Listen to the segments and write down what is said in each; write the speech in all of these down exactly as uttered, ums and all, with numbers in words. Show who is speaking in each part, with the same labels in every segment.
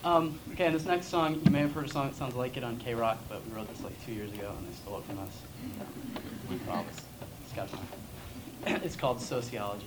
Speaker 1: Um, okay, and this next song, you may have heard a song that sounds like it on K-Rock, but we wrote this like two years ago, and they stole it from us. We promise. It's got time. It's called Sociology.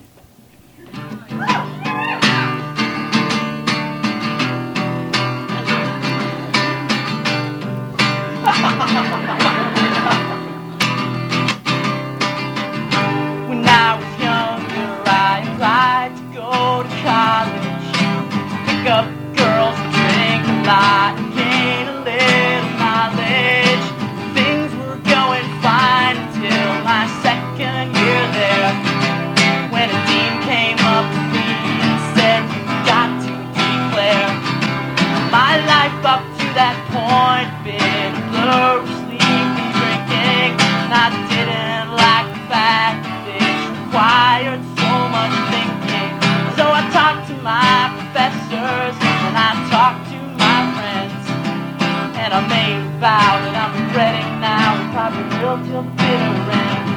Speaker 1: When I was younger, I applied to go to college, pick up girls, drink a lot, and gain a little knowledge. Things were going fine until my second year there, when a dean came up to me and said, "You've got to declare." My life up to that point been a blur of sleep and drinking, and I didn't like the fact that it required so much thinking. So I talked to my professors and I talked to my friends, and I made a vow that I'm regretting now and probably will till the bitter end.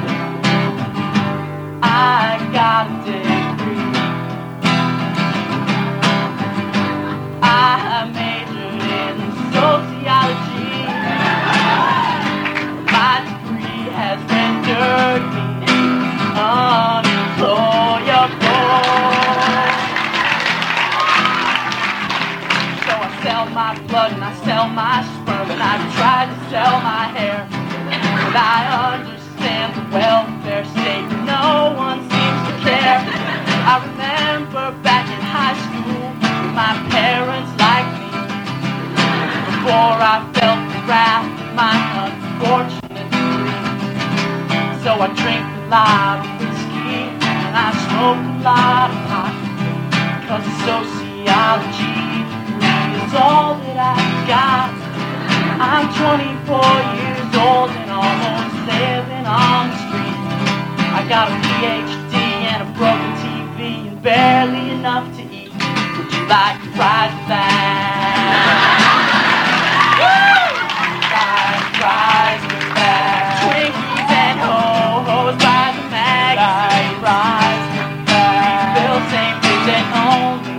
Speaker 1: I got a degree. I majored in sociology. My degree has rendered me unemployable. So I sell my blood and I sell my sperm and I try to sell my hair. But I understand the welfare state, no one seems to care. I remember back in high school, my parents liked me before I felt the wrath of my unfortunate degree. So I drink a lot of whiskey and I smoke a lot of pot, cause sociology is all that I've got. I'm twenty-four years old and almost living on the street. I got a P H D and a broken T V and barely enough to eat. Would you like to ride with that? Ride, ride with that. Twinkies and ho-hos by the magazine. Ride, ride with that. Refill same things at home.